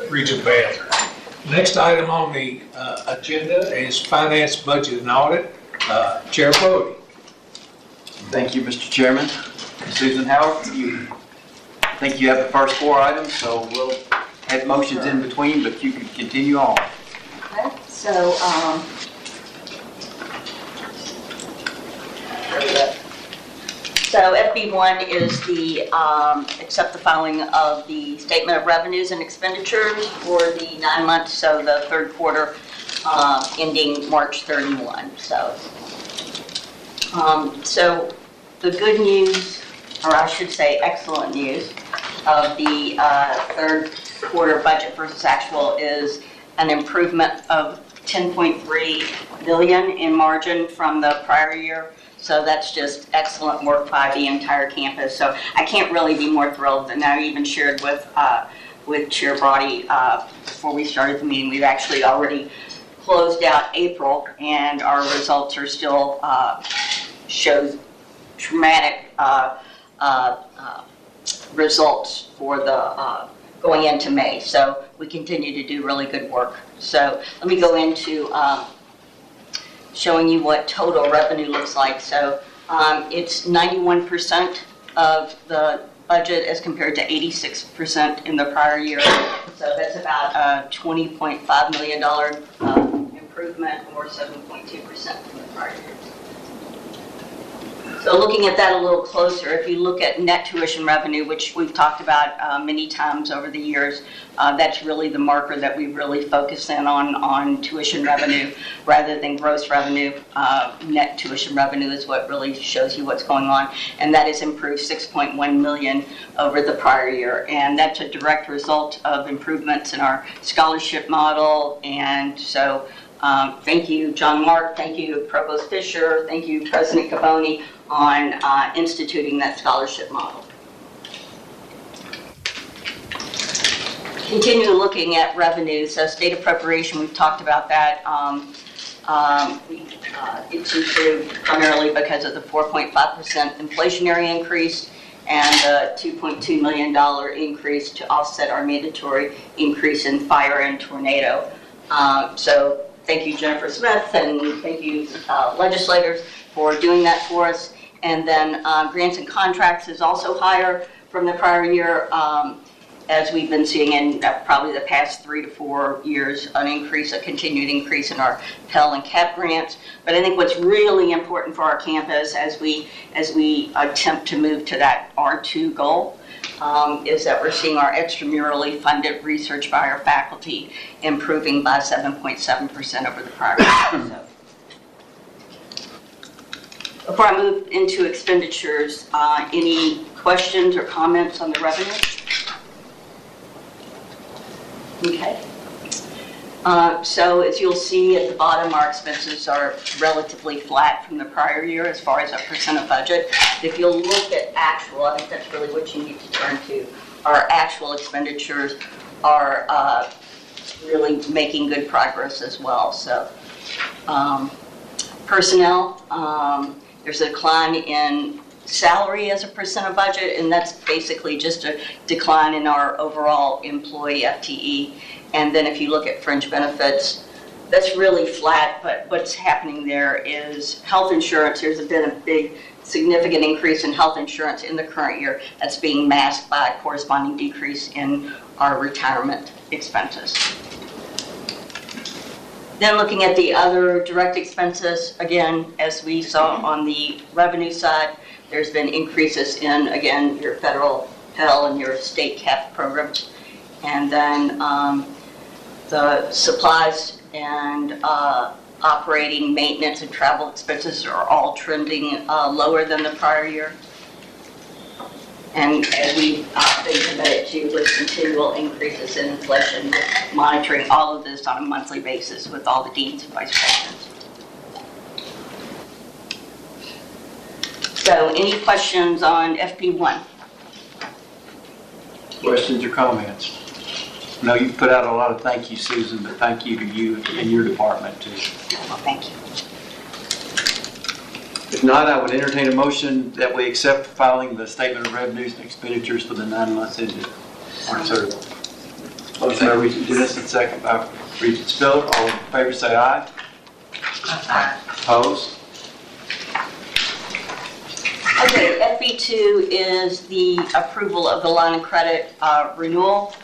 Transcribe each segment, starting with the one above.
Regent Bell. Next item on the agenda is Finance, Budget, and Audit. Chair Brody. Thank you, Mr. Chairman. Susan Howard, I think you have the first 4 items, so we'll have motions in between, but you can continue on. Okay, so FB1 is the accept the filing of the Statement of Revenues and Expenditures for the 9 months, so the third quarter ending March 31. So the good news, or I should say excellent news, of the third quarter budget versus actual is an improvement of $10.3 million in margin from the prior year. So that's just excellent work by the entire campus. So I can't really be more thrilled than I even shared with Chair Brody before we started the meeting. We've actually already closed out April, and our results are still shows dramatic results for the going into May. So we continue to do really good work. So let me go into showing you what total revenue looks like. So it's 91% of the budget as compared to 86% in the prior year. So that's about a $20.5 million improvement, or 7.2% from the prior year. So looking at that a little closer, if you look at net tuition revenue, which we've talked about many times over the years, that's really the marker that we really focus in on tuition revenue rather than gross revenue. Net tuition revenue is what really shows you what's going on, and that has improved $6.1 million over the prior year, and that's a direct result of improvements in our scholarship model. And so thank you, John Mark, thank you, Provost Fisher, thank you, President Caboni, on instituting that scholarship model. Continue looking at revenue. So state appropriation, we've talked about that. It's improved primarily because of the 4.5% inflationary increase and a $2.2 million increase to offset our mandatory increase in fire and tornado. So thank you, Jennifer Smith, and thank you, legislators, for doing that for us. And then grants and contracts is also higher from the prior year, as we've been seeing in probably the past 3 to 4 years, a continued increase in our Pell and CAP grants. But I think what's really important for our campus as we attempt to move to that R2 goal is that we're seeing our extramurally funded research by our faculty improving by 7.7% over the prior year. So, before I move into expenditures, any questions or comments on the revenue? Okay. So as you'll see at the bottom, our expenses are relatively flat from the prior year as far as our percent of budget. If you'll look at actual, I think that's really what you need to turn to. Our actual expenditures are really making good progress as well. So personnel, there's a decline in salary as a percent of budget, and that's basically just a decline in our overall employee FTE. And then if you look at fringe benefits, that's really flat, but what's happening there is health insurance. There's been a big, significant increase in health insurance in the current year that's being masked by a corresponding decrease in our retirement expenses. Then looking at the other direct expenses, again, as we saw on the revenue side, there's been increases in, again, your federal Pell and your state CAP programs. And then the supplies and operating, maintenance, and travel expenses are all trending lower than the prior year. And as we've been committed to with continual increases in inflation, monitoring all of this on a monthly basis with all the deans and vice presidents. So any questions on FP1? Questions or comments? I know you put out a lot of thank you, Susan, but thank you to you and your department too. Well, thank you. If not, I would entertain a motion that we accept filing the Statement of Revenues and Expenditures for the 9 months ended March 31. Motion by Regent Dennison, second by Regent Spiller. All in favor say aye. Aye. Opposed? Okay, FB2 is the approval of the line of credit renewal.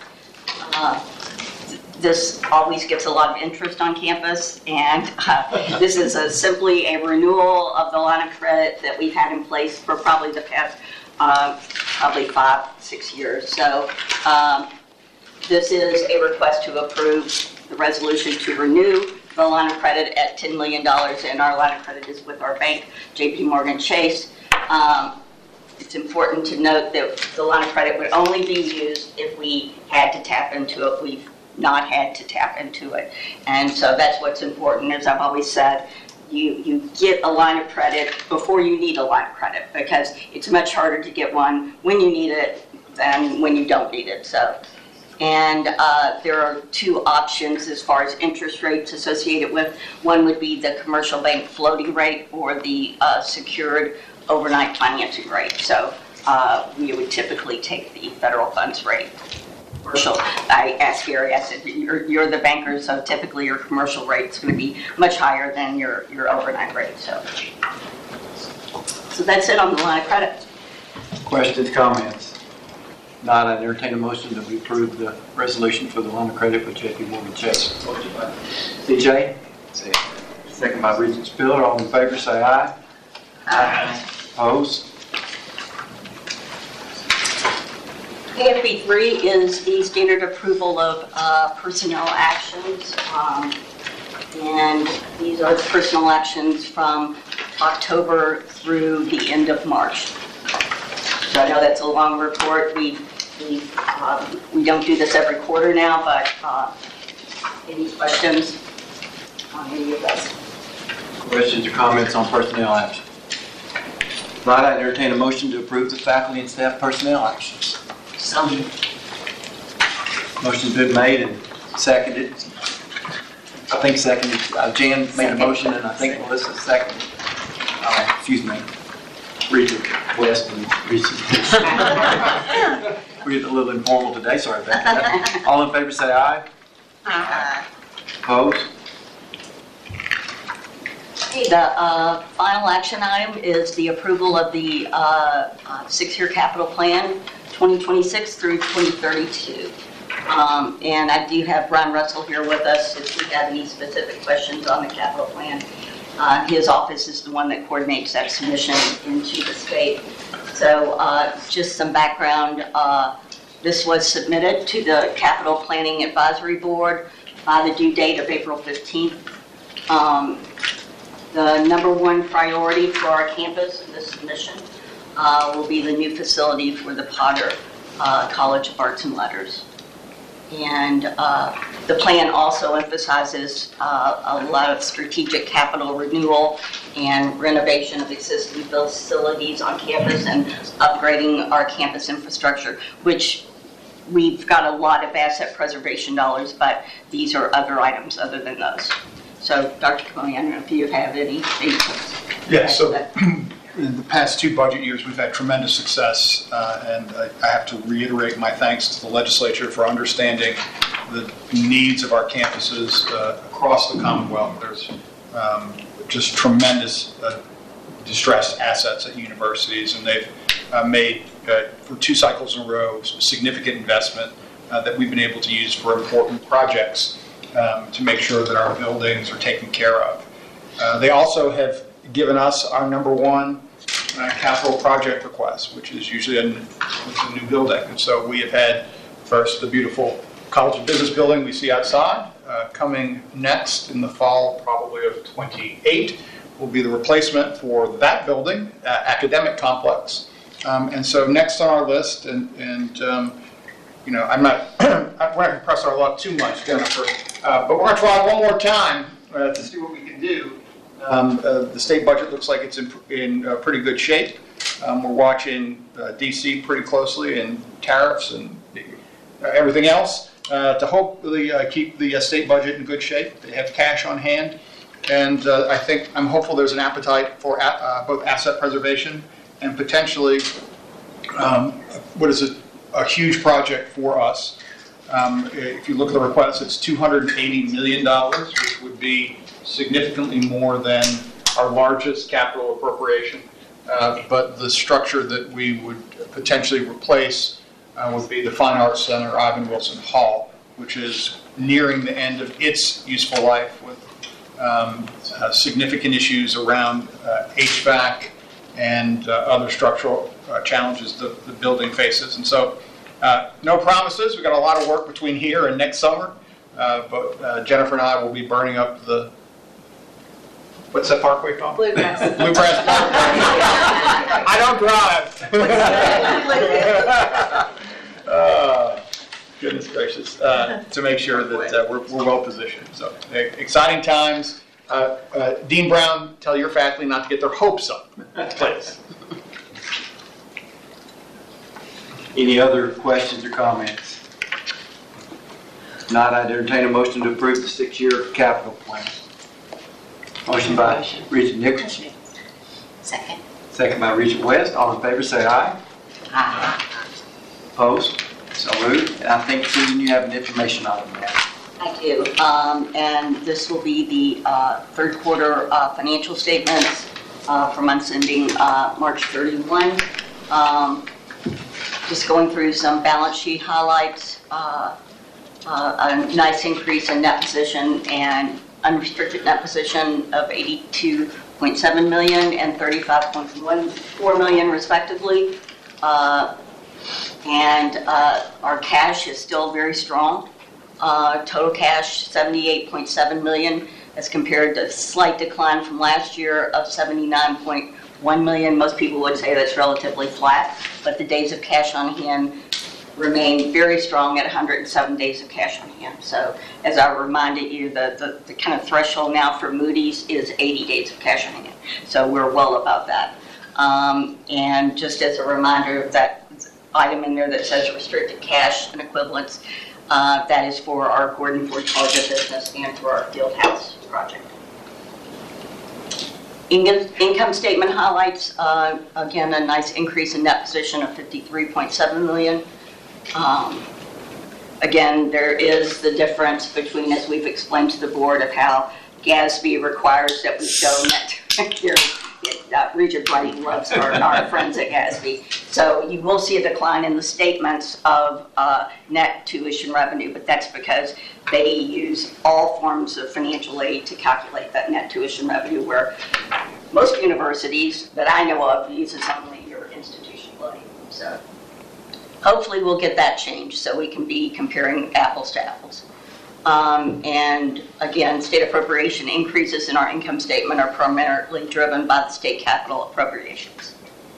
This always gets a lot of interest on campus, and this is simply a renewal of the line of credit that we've had in place for probably the past probably 5-6 years. So this is a request to approve the resolution to renew the line of credit at $10 million, and our line of credit is with our bank, JP Morgan Chase. It's important to note that the line of credit would only be used if we had to tap into it. We've not had to tap into it. And so that's what's important. As I've always said, you get a line of credit before you need a line of credit, because it's much harder to get one when you need it than when you don't need it. So, and there are two options as far as interest rates associated with. One would be the commercial bank floating rate, or the secured overnight financing rate. So we would typically take the federal funds rate. Commercial, I asked Gary, I said, you're the banker, so typically your commercial rate is going to be much higher than your overnight rate. So that's it on the line of credit. Questions, comments? Not, I entertain a motion that we approve the resolution for the line of credit with JP Morgan Chase. Motion by CJ. Second by Regent Spiller. All in favor say aye. Aye. Opposed? AFB3 is the standard approval of personnel actions, and these are the personnel actions from October through the end of March. So I know that's a long report. We don't do this every quarter now, but any questions on any of those? Questions or comments on personnel action? Not, I entertain a motion to approve the faculty and staff personnel actions. Motion's been made and seconded. I think seconded. Jan made a motion, and I think Melissa seconded. Excuse me. Regent West and Regent. We're getting a little informal today. Sorry about that. All in favor say aye. Aye. Opposed? Okay, the final action item is the approval of the 6-year capital plan, 2026 through 2032. And I do have Ron Russell here with us if you have any specific questions on the capital plan. His office is the one that coordinates that submission into the state. So just some background, this was submitted to the Capital Planning Advisory Board by the due date of April 15th. The number one priority for our campus in this submission will be the new facility for the Potter College of Arts and Letters. And the plan also emphasizes a lot of strategic capital renewal and renovation of existing facilities on campus and upgrading our campus infrastructure, which we've got a lot of asset preservation dollars, but these are other items other than those. So, Dr. Capone, I don't know if you have any. Yeah, so in the past 2 budget years, we've had tremendous success, and I have to reiterate my thanks to the legislature for understanding the needs of our campuses across the Commonwealth. There's just tremendous distressed assets at universities, and they've made, for 2 cycles in a row, significant investment that we've been able to use for important projects to make sure that our buildings are taken care of. They also have given us our number one capital project request, which is usually a new building. And so we have had first the beautiful College of Business building we see outside. Coming next in the fall, probably of 28, will be the replacement for that building, academic complex. And so next on our list, and you know, we're not going to press our luck too much, Jennifer, but we're going to try one more time to see what we can do. The state budget looks like it's in pretty good shape. We're watching DC pretty closely, and tariffs and everything else to hopefully keep the state budget in good shape. They have cash on hand, and I'm hopeful there's an appetite for both asset preservation and potentially what is a huge project for us, If you look at the request, it's $280 million, which would be significantly more than our largest capital appropriation. But the structure that we would potentially replace would be the Fine Arts Center, Ivan Wilson Hall, which is nearing the end of its useful life with significant issues around HVAC and other structural challenges the building faces. And so no promises. We've got a lot of work between here and next summer. But Jennifer and I will be burning up the, what's that parkway called? Bluegrass. Bluegrass Parkway. I don't drive. Goodness gracious. To make sure that we're well positioned. So exciting times. Dean Brown, tell your faculty not to get their hopes up, please. Any other questions or comments? Not, I'd entertain a motion to approve the 6-year capital plan. Motion by Regent Nicholson, Second. second by Regent West. All in favor say aye. Aye. Opposed? So moved. And I think, Susan, you have an information item now. I do, and this will be the third quarter financial statements for months ending March 31. Just going through some balance sheet highlights, a nice increase in net position and unrestricted net position of $82.7 million and $35.14 million respectively. And our cash is still very strong. Total cash, $78.7 million, as compared to a slight decline from last year of $79.1 million. Most people would say that's relatively flat, but the days of cash on hand remain very strong at 107 days of cash on hand. So as I reminded you, the kind of threshold now for Moody's is 80 days of cash on hand. So we're well above that. And just as a reminder, that item in there that says restricted cash and equivalents, that is for our Gordon Ford Charger business and for our field house project. Income statement highlights, again, a nice increase in net position of $53.7 million. Again, there is the difference between, as we've explained to the board, of how GASB requires that we show net here. Regent White loves our friends at GASB. So you will see a decline in the statements of net tuition revenue, but that's because they use all forms of financial aid to calculate that net tuition revenue, where most universities that I know of uses only your institutional aid. So hopefully we'll get that changed so we can be comparing apples to apples. And again, state appropriation increases in our income statement are primarily driven by the state capital appropriations.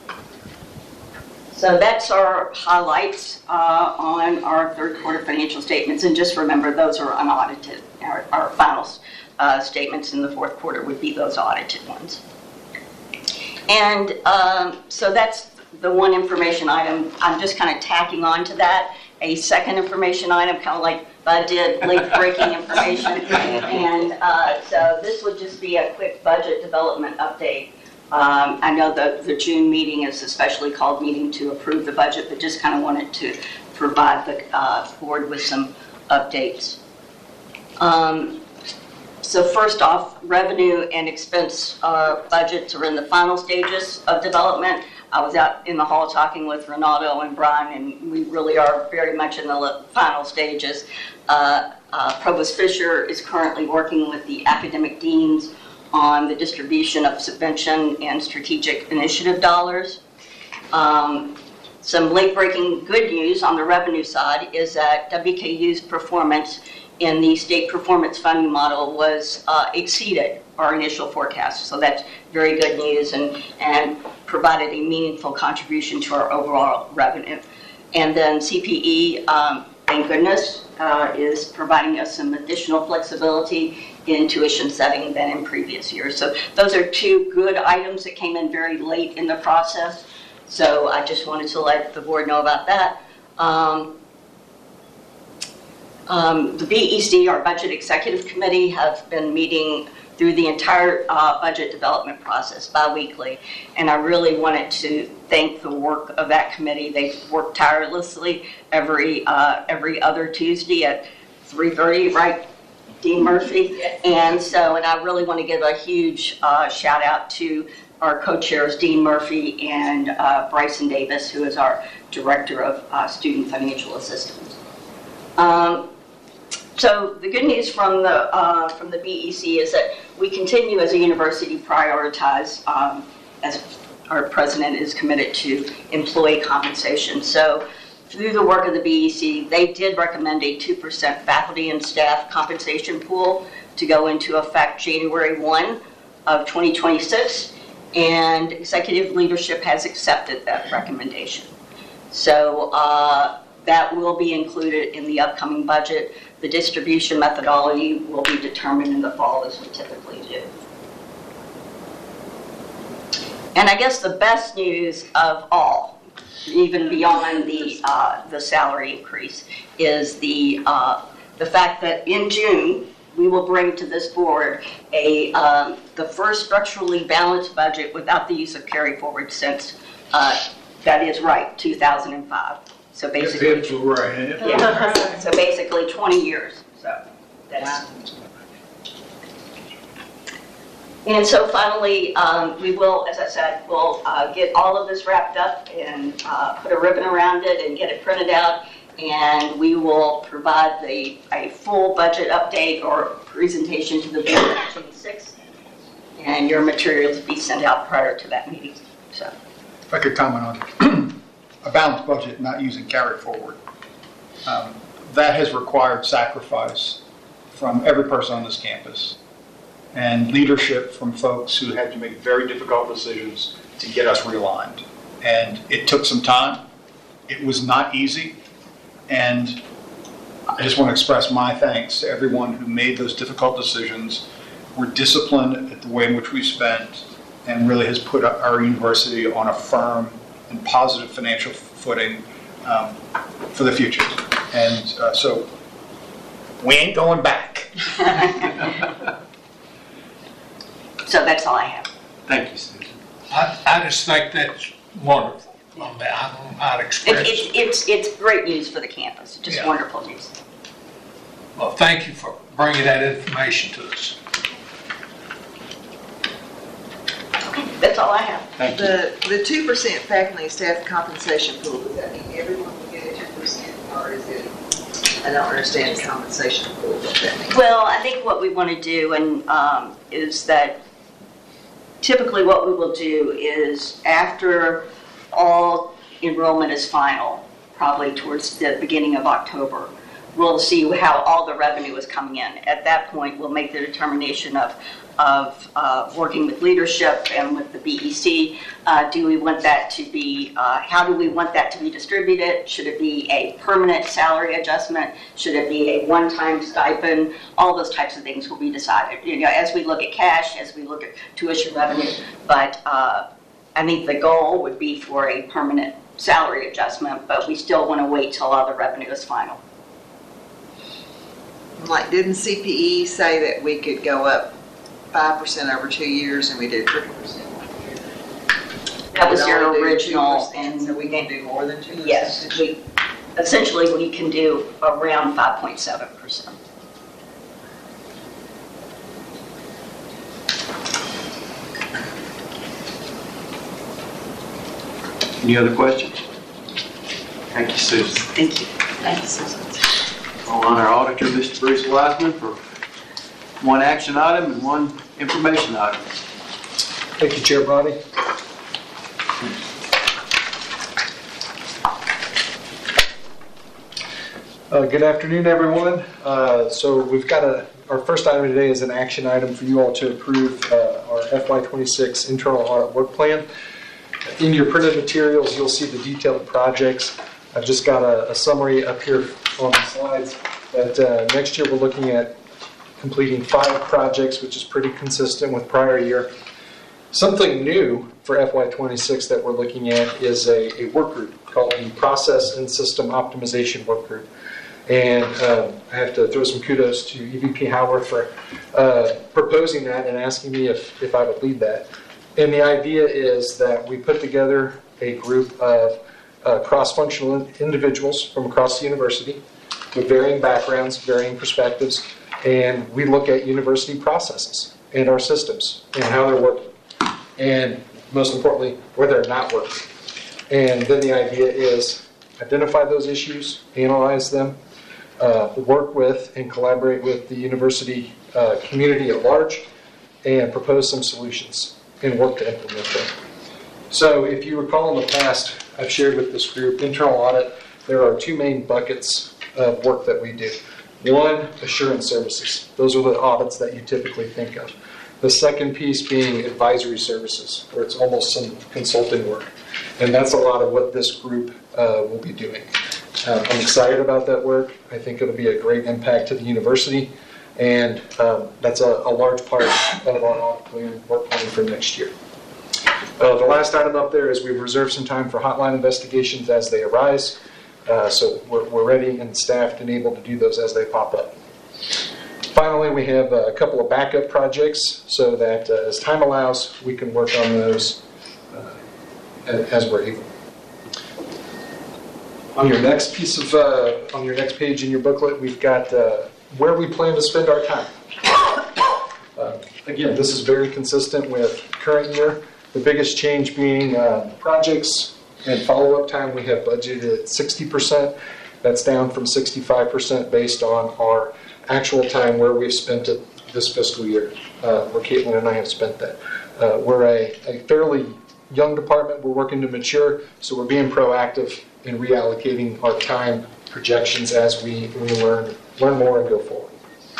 So that's our highlights on our third quarter financial statements. And just remember, those are unaudited. Our final statements in the fourth quarter would be those audited ones. And so that's the one information item. I'm just kind of tacking on to that a second information item, kind of like Bud did, late-breaking information. And so this would just be a quick budget development update. I know the June meeting is a specially called meeting to approve the budget, but just kind of wanted to provide the board with some updates. So first off, revenue and expense budgets are in the final stages of development. I was out in the hall talking with Renato and Brian, and we really are very much in the final stages. Provost Fisher is currently working with the academic deans on the distribution of subvention and strategic initiative dollars. Some late-breaking good news on the revenue side is that WKU's performance in the state performance funding model was exceeded our initial forecast. So that's very good news and provided a meaningful contribution to our overall revenue. And then CPE, thank goodness, is providing us some additional flexibility in tuition setting than in previous years. So those are two good items that came in very late in the process. So I just wanted to let the board know about that. The BEC, our Budget Executive Committee, have been meeting through the entire budget development process bi-weekly. And I really wanted to thank the work of that committee. They've worked tirelessly every other Tuesday at 3:30, right, Dean Murphy? Yes. And I really want to give a huge shout out to our co-chairs, Dean Murphy and Bryson Davis, who is our Director of Student Financial Assistance. So the good news from the BEC is that we continue as a university prioritize, as our president is committed to employee compensation. So through the work of the BEC, they did recommend a 2% faculty and staff compensation pool to go into effect January 1 of 2026, and executive leadership has accepted that recommendation. So that will be included in the upcoming budget. The distribution methodology will be determined in the fall, as we typically do. And I guess the best news of all, even beyond the salary increase, is the fact that in June we will bring to this board the first structurally balanced budget without the use of carry forward since that is right 2005. So basically, yeah. So basically 20 years. So that's. And so finally, we will, as I said, we'll get all of this wrapped up and put a ribbon around it and get it printed out, and we will provide a full budget update or presentation to the board on June 26th, and your materials will be sent out prior to that meeting. So, If I could comment on a balanced budget not using carry forward. That has required sacrifice from every person on this campus and leadership from folks who had to make very difficult decisions to get us realigned. And it took some time. It was not easy. And I just want to express my thanks to everyone who made those difficult decisions, were disciplined at the way in which we spent, and really has put our university on a firm and positive financial footing for the future. And so we ain't going back. so that's all I have. Thank you, Susan. I just think that's wonderful. I don't know how to express it. It's great news for the campus. Just Yeah. wonderful news. Well, thank you for bringing that information to us. Okay, that's all I have. Thank you. The 2% faculty and staff compensation pool, does that mean everyone will get a 2%, or is it, I don't understand the compensation pool, what that means? Well, I think what we want to do is that typically what we will do is after all enrollment is final, probably towards the beginning of October, we'll see how all the revenue is coming in. At that point, we'll make the determination of working with leadership and with the BEC. Do we want that to be, how do we want that to be distributed? Should it be a permanent salary adjustment? Should it be a one-time stipend? All those types of things will be decided, as we look at cash, as we look at tuition revenue. But I think the goal would be for a permanent salary adjustment, but we still want to wait till all the revenue is final. Like, didn't CPE say that we could go up 5% over 2 years, and we did 3%? That was your original, and so we can do more than 2%? Yes, essentially we can do around 5.7%. Any other questions? Thank you, Susan. Thank you. Thank you, Susan. I'll honor our auditor, Mr. Bruce Wiseman, for one action item and one information item. Thank you, Chair Brody. Good afternoon, everyone. So we've got our first item today is an action item for you all to approve our FY26 internal audit work plan. In your printed materials, you'll see the detailed projects. I've just got a summary up here on the slides. That next year we're looking at completing 5 projects, which is pretty consistent with prior year. Something new for FY26 that we're looking at is a work group called the Process and System Optimization Work Group. And I have to throw some kudos to EVP Howard for proposing that and asking me if I would lead that. And the idea is that we put together a group of cross-functional individuals from across the university with varying backgrounds, varying perspectives, and we look at university processes and our systems and how they're working. And most importantly, where they're not working. And then the idea is identify those issues, analyze them, work with and collaborate with the university community at large, and propose some solutions and work to implement them. So if you recall in the past, I've shared with this group, internal audit, there are two main buckets of work that we do. One, assurance services. Those are the audits that you typically think of. The second piece being advisory services, where it's almost some consulting work. And that's a lot of what this group will be doing. I'm excited about that work. I think it'll be a great impact to the university. And that's a large part of our work plan for next year. The last item up there is we've reserved some time for hotline investigations as they arise. So we're ready and staffed and able to do those as they pop up. Finally, we have a couple of backup projects so that as time allows, we can work on those as we're able. On your next on your next page in your booklet, we've got where we plan to spend our time. Again, this is very consistent with current year. The biggest change being projects and follow-up time. We have budgeted at 60%. That's down from 65% based on our actual time where we've spent it this fiscal year, where Caitlin and I have spent that. We're a fairly young department. We're working to mature, so we're being proactive in reallocating our time projections as we learn more and go forward.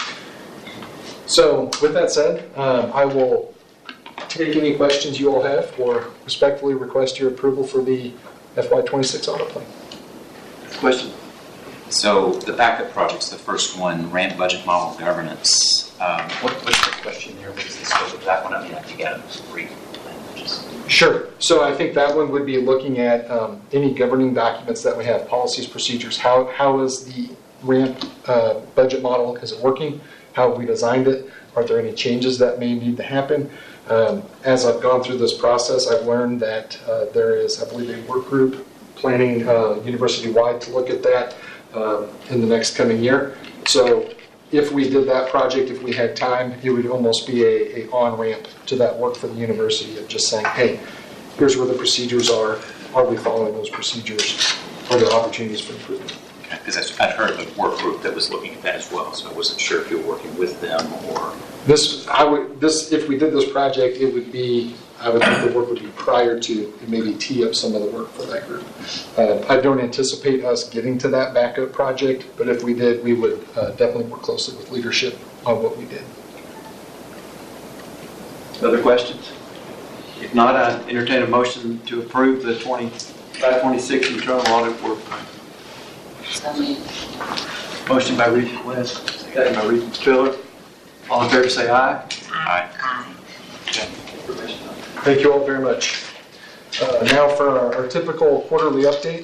So with that said, I will take any questions you all have or respectfully request your approval for the FY26 audit plan. Question? So the backup projects, the first one, ramp budget model governance. What's the question there? What is the scope of that one? I mean, I think Adam's brief. Sure. So I think that one would be looking at any governing documents that we have, policies, procedures. How is the ramp budget model? Is it working? How have we designed it? Are there any changes that may need to happen? As I've gone through this process, I've learned that there is, I believe, a work group planning university-wide to look at that in the next coming year. So if we did that project, if we had time, it would almost be a on-ramp to that work for the university of just saying, hey, here's where the procedures are. Are we following those procedures? Are there opportunities for improvement? Because I'd heard of a work group that was looking at that as well, so I wasn't sure if you were working with them or... If we did this project, it would be, I would think the work would be prior to and maybe tee up some of the work for that group. I don't anticipate us getting to that backup project, but if we did, we would definitely work closely with leadership on what we did. Other questions? If not, I entertain a motion to approve the 25-26 internal audit work plan. So moved. Motion by Regent West, second by Regent Spiller. All in favor say aye. Aye. Aye. Thank you all very much. Now for our typical quarterly update.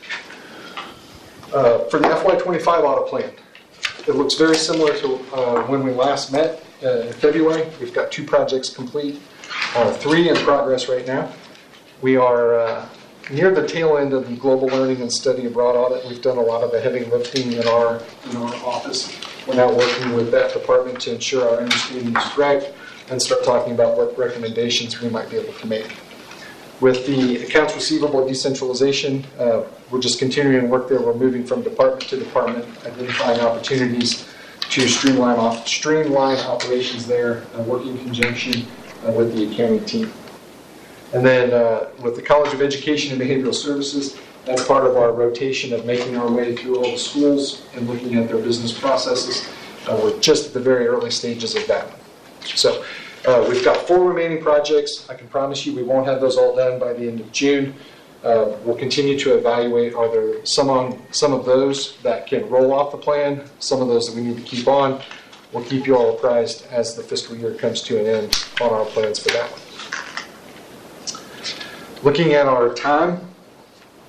For the FY25 audit plan, it looks very similar to when we last met in February. We've got 2 projects complete, 3 in progress right now. We are near the tail end of the Global Learning and Study Abroad audit. We've done a lot of the heavy lifting in our office. We're now working with that department to ensure our understanding is correct and start talking about what recommendations we might be able to make. With the accounts receivable decentralization, we're just continuing to work there. We're moving from department to department, identifying opportunities to streamline operations there, working in conjunction with the accounting team. And then with the College of Education and Behavioral Services, that's part of our rotation of making our way through all the schools and looking at their business processes. We're just at the very early stages of that one. So we've got 4 remaining projects. I can promise you we won't have those all done by the end of June. We'll continue to evaluate, are there some of those that can roll off the plan, some of those that we need to keep on. We'll keep you all apprised as the fiscal year comes to an end on our plans for that one. Looking at our time,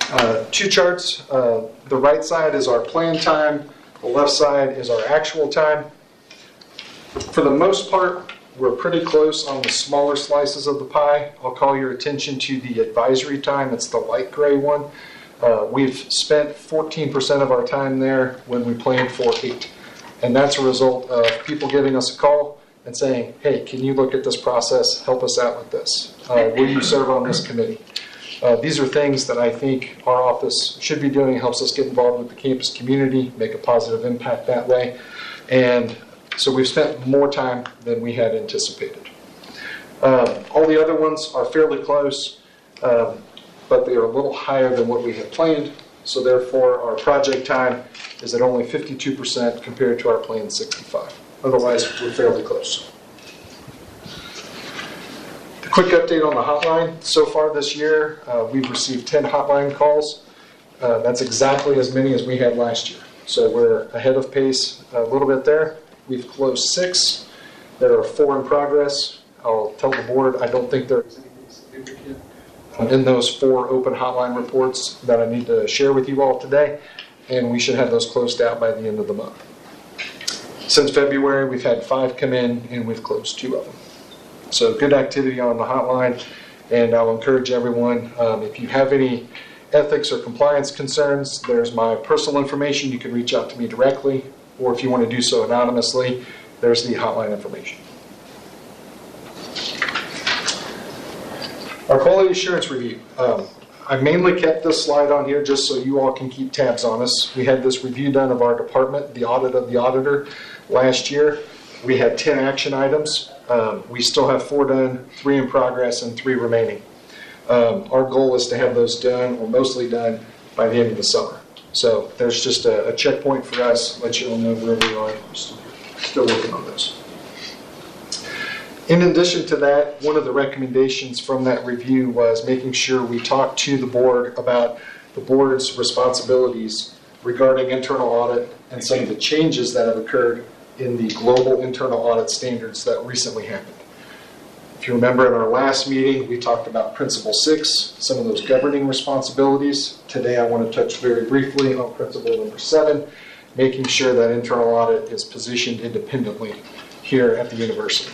Two charts. The right side is our planned time. The left side is our actual time. For the most part, we're pretty close on the smaller slices of the pie. I'll call your attention to the advisory time. It's the light gray one. We've spent 14% of our time there when we planned for 8. And that's a result of people giving us a call and saying, hey, can you look at this process? Help us out with this. Will you serve on this committee? These are things that I think our office should be doing. It helps us get involved with the campus community, make a positive impact that way. And so we've spent more time than we had anticipated. All the other ones are fairly close, but they are a little higher than what we had planned. So therefore, our project time is at only 52% compared to our planned 65%. Otherwise, we're fairly close. A quick update on the hotline. So far this year, we've received 10 hotline calls. That's exactly as many as we had last year. So we're ahead of pace a little bit there. We've closed 6. There are 4 in progress. I'll tell the board I don't think there's anything significant in those 4 open hotline reports that I need to share with you all today, and we should have those closed out by the end of the month. Since February, we've had 5 come in, and we've closed 2 of them. So good activity on the hotline, and I'll encourage everyone, if you have any ethics or compliance concerns, there's my personal information. You can reach out to me directly, or if you want to do so anonymously, there's the hotline information. Our quality assurance review. I mainly kept this slide on here just so you all can keep tabs on us. We had this review done of our department, the audit of the auditor, last year. We had 10 action items. We still have 4 done, 3 in progress, and 3 remaining. Our goal is to have those done, or mostly done, by the end of the summer. So there's just a checkpoint for us, let you all know where we are. We're still working on those. In addition to that, one of the recommendations from that review was making sure we talk to the board about the board's responsibilities regarding internal audit and some of the changes that have occurred in the global internal audit standards that recently happened. If you remember in our last meeting, we talked about Principle 6, some of those governing responsibilities. Today I want to touch very briefly on Principle number 7, making sure that internal audit is positioned independently here at the university.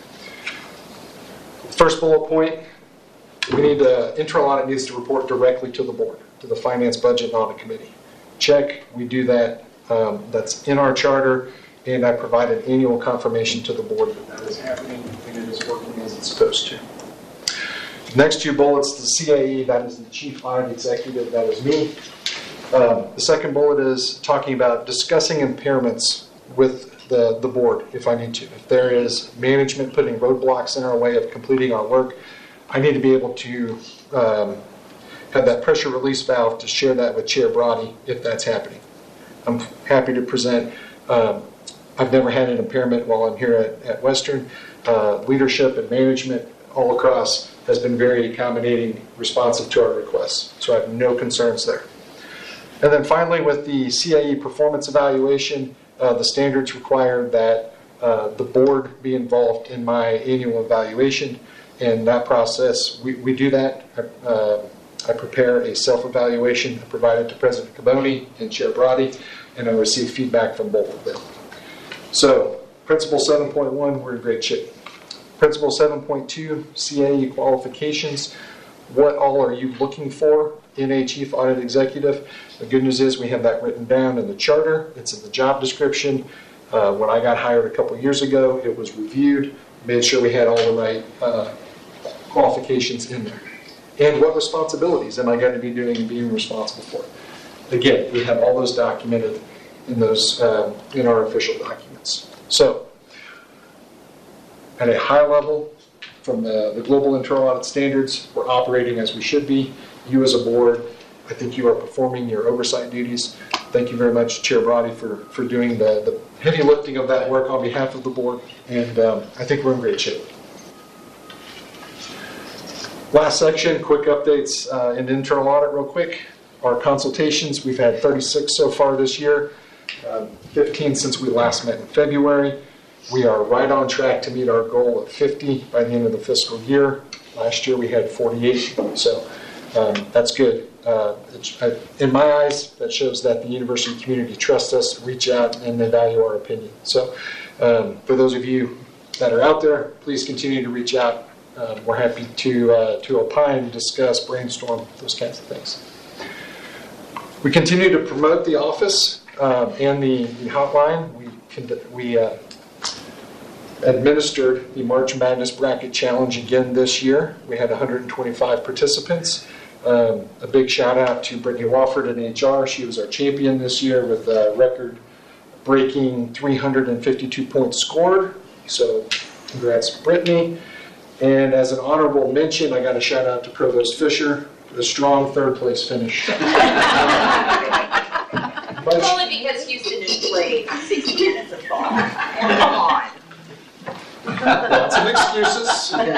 First bullet point, internal audit needs to report directly to the board, to the Finance, Budget, and Audit Committee. Check, we do that. That's in our charter, and I provide an annual confirmation to the board that is happening and it is working as it's supposed to. Next 2 bullets, the CAE, that is the Chief Audit Executive, that is me. The second bullet is talking about discussing impairments with the board if I need to. If there is management putting roadblocks in our way of completing our work, I need to be able to have that pressure release valve to share that with Chair Brody if that's happening. I'm happy to present. I've never had an impairment while I'm here at Western. Leadership and management all across has been very accommodating, responsive to our requests. So I have no concerns there. And then finally, with the CIE performance evaluation, the standards require that the board be involved in my annual evaluation. And that process, we do that. I prepare a self-evaluation, I provide it to President Caboni and Chair Brody, and I receive feedback from both of them. So, Principle 7.1, we're in great shape. Principle 7.2, CAE qualifications. What all are you looking for in a Chief Audit Executive? The good news is we have that written down in the charter. It's in the job description. When I got hired a couple years ago, it was reviewed, made sure we had all the right qualifications in there. And what responsibilities am I going to be doing and being responsible for? Again, we have all those documented in those in our official documents. So, at a high level, from the global internal audit standards, we're operating as we should be. You as a board, I think you are performing your oversight duties. Thank you very much, Chair Brody, for doing the heavy lifting of that work on behalf of the board, and I think we're in great shape. Last section, quick updates in internal audit real quick. Our consultations, we've had 36 so far this year, 15 since we last met in February. We are right on track to meet our goal of 50 by the end of the fiscal year. Last year we had 48, so that's good. In my eyes, that shows that the university community trusts us, reach out, and they value our opinion. So for those of you that are out there, please continue to reach out. We're happy to opine, discuss, brainstorm, those kinds of things. We continue to promote the office and the hotline. We administered the March Madness Bracket Challenge again this year. We had 125 participants. A big shout out to Brittany Wofford in HR. She was our champion this year with a record-breaking 352 points scored. So congrats, Brittany. And as an honorable mention, I got a shout out to Provost Fisher for a strong third place finish. Only because Houston has played 60 minutes of ball. Come on. Lots of excuses. But,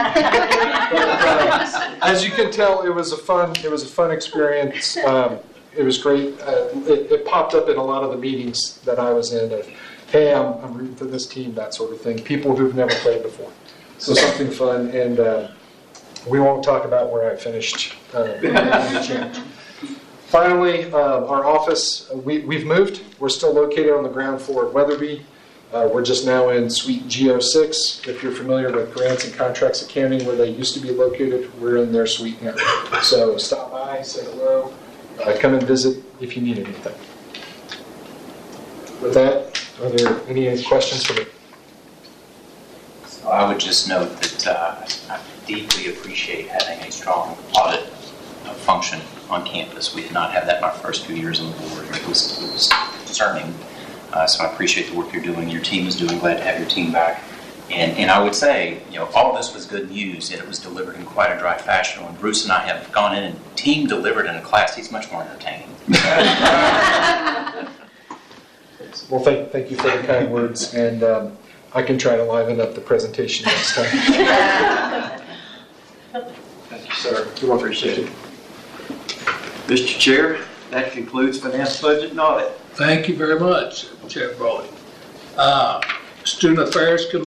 as you can tell, it was a fun experience. It was great. It popped up in a lot of the meetings that I was in. Of, hey, I'm rooting for this team, that sort of thing. People who've never played before. So something fun, and we won't talk about where I finished the challenge. Finally, our office, we've moved. We're still located on the ground floor at Weatherby. We're just now in Suite G06. If you're familiar with Grants and Contracts Accounting, where they used to be located, we're in their suite now. So stop by, say hello, come and visit if you need anything. With that, are there any questions for me? I would just note that I deeply appreciate having a strong audit function on campus. We did not have that in our first few years on the board. It was concerning. So I appreciate the work you're doing. Your team is doing. Glad to have your team back. And I would say, all of this was good news, and it was delivered in quite a dry fashion. When Bruce and I have gone in and team delivered in a class, he's much more entertaining. Well, thank you for the kind words, and I can try to liven up the presentation next time. Thank you, sir. We appreciate it. Mr. Chair, that concludes Finance, Budget, and Audit. Thank you very much, Chair Brody. Student Affairs Committee.